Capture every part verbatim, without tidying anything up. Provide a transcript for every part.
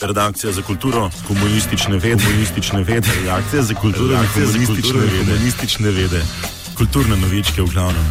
redakcija za kulturo, komunistične vede, komunistične vede, redakcija za kulturo, komunistične vede, komunistične vede, kulturne novičke v glavnem.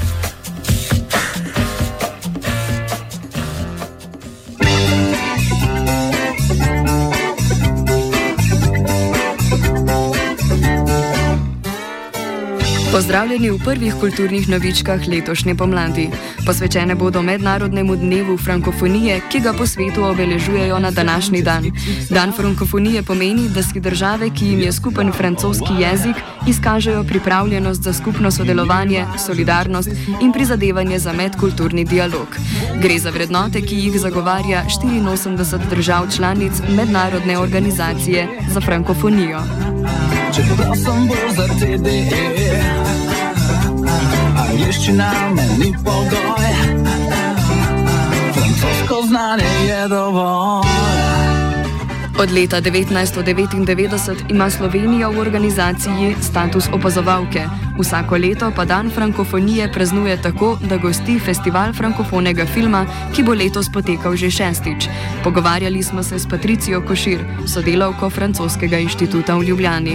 Pozdravljeni v prvih kulturnih novičkah letošnje pomladi. Posvečene bodo Mednarodnemu dnevu frankofonije, ki ga po svetu obeležujejo na današnji dan. Dan frankofonije pomeni, da si države, ki jim je skupen francoski jezik, izkažejo pripravljenost za skupno sodelovanje, solidarnost in prizadevanje za medkulturni dialog. Gre za vrednote, ki jih zagovarja štiriinosemdeset držav članic Mednarodne organizacije za frankofonijo. Čeprav sem bolj za T D E, angliščina meni pogoj, francosko znanje je dovolj. Od leta devetnajststo devetindevetdeset ima Slovenija v organizaciji status opazovalke. Vsako leto pa dan frankofonije praznuje tako, da gosti festival frankofonega filma, ki bo letos potekal že šestič. Pogovarjali smo se s Patricijo Košir, sodelavko Francoskega inštituta v Ljubljani.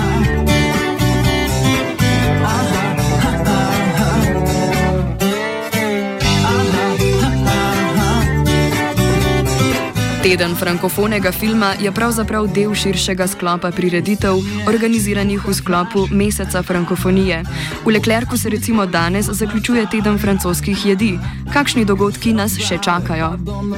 Teden frankofonega filma je pravzaprav del širšega sklopa prireditev, organiziranih v sklopu Meseca frankofonije. V Leclercu se recimo danes zaključuje teden francoskih jedi. Kakšni dogodki nas še čakajo?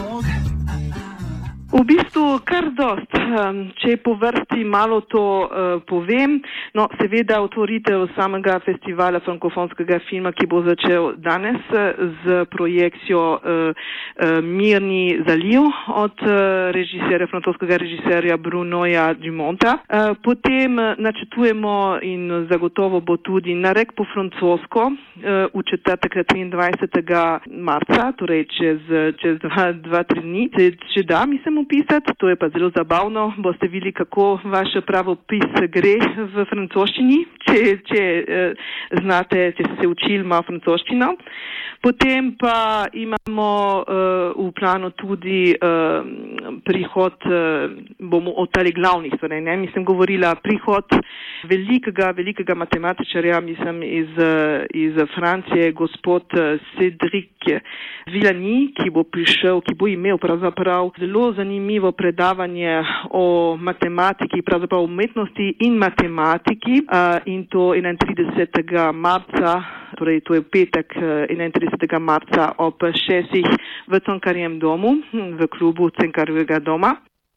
V bistvu kar dost, če po vrsti malo to uh, povem. No, seveda otvoritev samega festivala frankofonskega filma, ki bo začel danes z projekcijo uh, uh, Mirni zaliv od uh, režiserja, francoskega režiserja Brunoja Dumonta. Uh, potem načrtujemo in zagotovo bo tudi narek po francosko uh, v četrtek triindvajsetega marca, torej čez, čez dva, dva, tri dni. Če da, mislim, upisati, to je pa zelo zabavno, boste videli, kako vaš pravopis gre v francoščini, če, če eh, znate, če ste se učili malo francoščino. Potem pa imamo uh, v planu tudi uh, prihod, uh, bomo o tali glavnih, torej ne, mislim govorila, prihod velikega, velikega matematičarja, mislim iz, uh, iz Francije, gospod Cédric Villani, ki bo prišel, ki bo imel pravzaprav zelo zanimivo predavanje o matematiki, pravzaprav umetnosti in matematiki, uh, in to enaintridesetega marca, torej to je petek enaintridesetega marca ob šestih v Cankarjevem domu, v klubu Cankarjevega doma.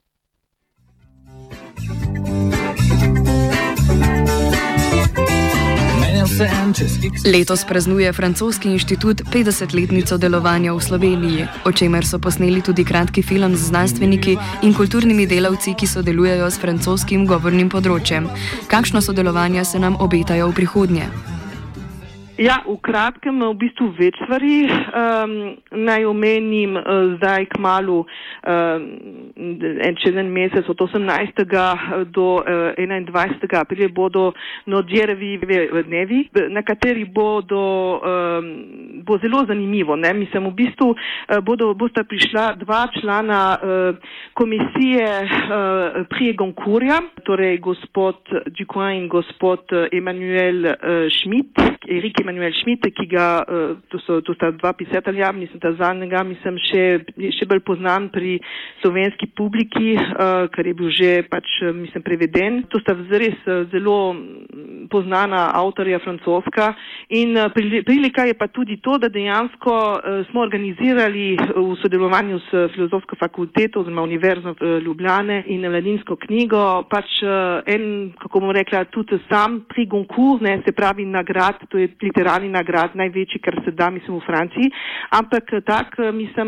Letos praznuje Francoski inštitut petdesetletnico delovanja v Sloveniji, o čemer so posneli tudi kratki film z znanstveniki in kulturnimi delavci, ki sodelujejo s francoskim govornim področjem. Kakšno sodelovanje se nam obetajo v prihodnje? Ja, v kratkem v bistvu več stvari. Um, naj omenim uh, zdaj kmalu um, en čez en mesec od osemnajstega do uh, enaindvajsetega aprila bodo Nodjerevi dnevi, na kateri bodo um, bo zelo zanimivo. Ne? Mislim, v bistvu uh, bodo, bosta prišla dva člana uh, komisije uh, prije Goncourtja, torej gospod Ducoin in gospod Emmanuel uh, Schmidt, Erik Emmanuel Schmidt, ki ga, to, so, to sta dva pisatelja, mislim, ta zadnjega, mislim, še, še bolj poznan pri slovenski publiki, uh, ker je bil že pač, mislim, preveden. To sta res zelo poznana avtorja francoska in uh, prilika je pa tudi to, da dejansko uh, smo organizirali v sodelovanju s Filozofsko fakulteto oziroma Univerzo v Ljubljane in Mladinsko knjigo, pač uh, en, kako bom rekla, tudi sam pri Goncourt, ne, se pravi nagrad, to je literarni nagrad, največji, kar se da, mislim, v Franciji, ampak tak, mislim,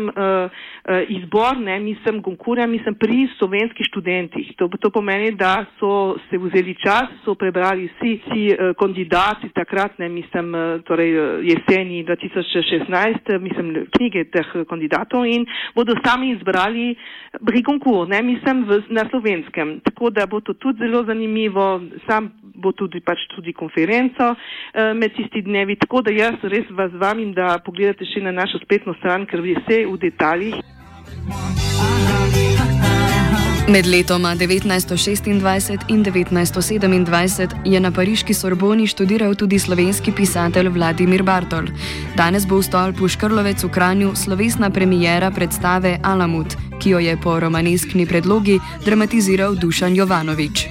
izbor, ne, mislim, Goncourtja, mislim, pri slovenskih študentih. To, to pomeni, da so se vzeli čas, so prebrali vsi, vsi kandidati takrat, ne, mislim, torej jeseni dva tisoč šestnajst, mislim, knjige teh kandidatov in bodo sami izbrali pri Goncourt, ne, mislim, v, na slovenskem. Tako da bo to tudi zelo zanimivo, sam bo tudi pač tudi konferenco med tisti dnevi, tako da jaz res vas vabim, da pogledate še na našo spletno stran, ker je vse v detaljih. Med letoma devetnajststo šestindvajset in devetnajststo sedemindvajset je na pariški Sorboni študiral tudi slovenski pisatelj Vladimir Bartol. Danes bo v stolpu Škrlovec v Kranju slovesna premiera predstave Alamut, ki jo je po romaneskni predlogi dramatiziral Dušan Jovanović.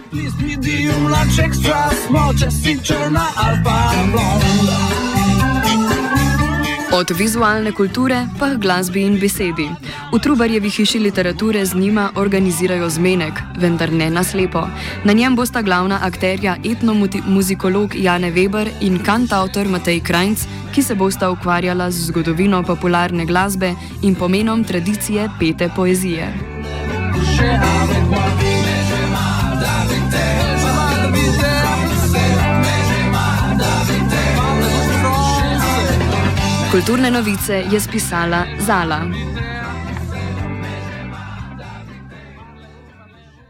Od vizualne kulture pa k glasbi in besedi. V Trubarjevi hiši literature z njima organizirajo zmenek, vendar ne naslepo. Na njem bosta glavna akterja etnomuzikolog Jane Weber in kantautor Matej Krajnc, ki se bosta ukvarjala z zgodovino popularne glasbe in pomenom tradicije pete poezije. Kulturne novice je spisala Zala.